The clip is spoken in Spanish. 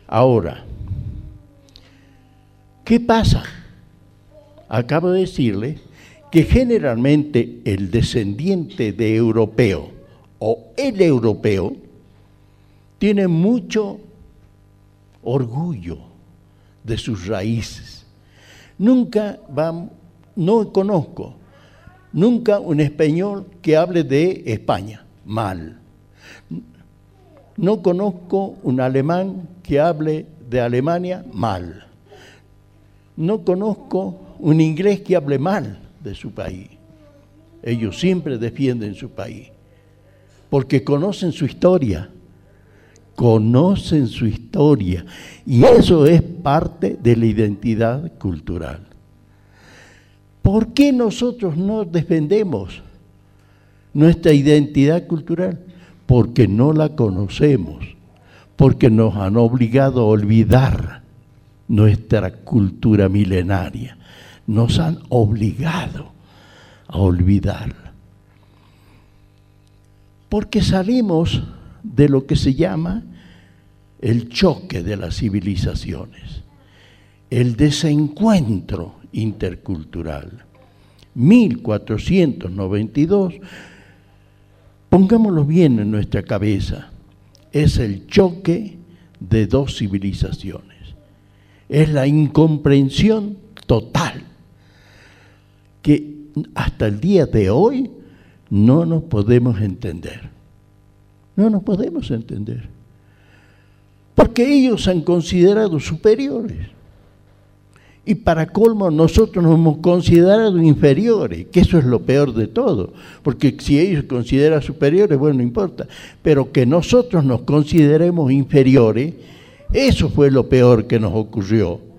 Ahora, ¿qué pasa? Acabo de decirle que generalmente el descendiente de europeo o el europeo tiene mucho orgullo de sus raíces. No conozco nunca un español que hable de España mal. No conozco un alemán que hable de Alemania mal. No conozco un inglés que hable mal de su país. Ellos siempre defienden su país, porque conocen su historia. Conocen su historia, y eso es parte de la identidad cultural. ¿Por qué nosotros no defendemos nuestra identidad cultural? Porque no la conocemos, porque nos han obligado a olvidar nuestra cultura milenaria. Nos han obligado a olvidarla. Porque salimos de lo que se llama el choque de las civilizaciones, el desencuentro intercultural. 1492, pongámoslo bien en nuestra cabeza, es el choque de dos civilizaciones. Es la incomprensión total que hasta el día de hoy no nos podemos entender. No nos podemos entender. Porque ellos se han considerado superiores. Y para colmo nosotros nos hemos considerado inferiores, que eso es lo peor de todo. Porque si ellos se consideran superiores, bueno, no importa. Pero que nosotros nos consideremos inferiores, eso fue lo peor que nos ocurrió.